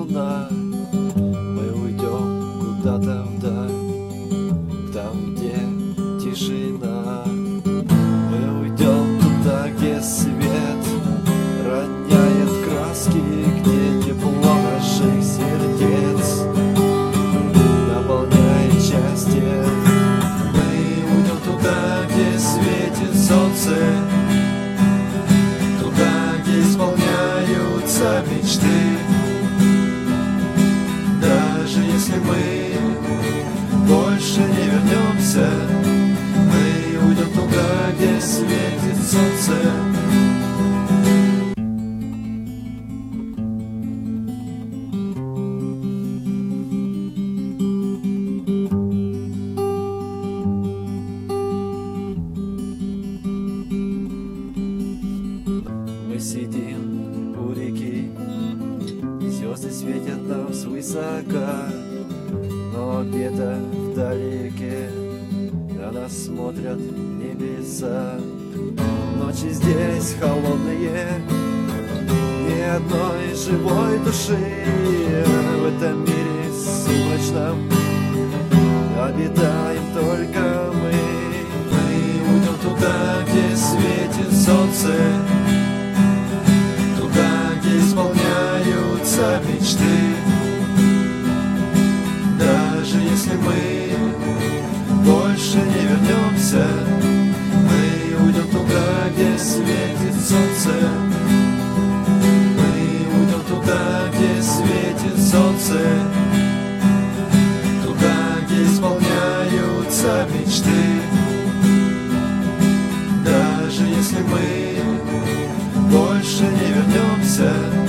луна. Мы уйдем куда-то вдаль, там, где тишина. Мы уйдем туда, где свет роняет краски, где тепло наших сердец наполняет счастье. Мы уйдем туда, где светит солнце, туда, где исполняются мечты. Даже если мы больше не вернемся, мы уйдем туда, где светит солнце. Мы сидим у реки, звезды светят нам свысока, но где-то вдалеке на нас смотрят небеса. Ночи здесь холодные, ни одной живой души. В этом мире сумрачном обитаем только мы. Мы уйдем туда, где светит солнце, туда, где исполняются мечты. Даже если мы больше не вернемся, мы уйдем туда, где светит солнце. Мы уйдем туда, где светит солнце, туда, где исполняются мечты. Даже если мы больше не вернемся,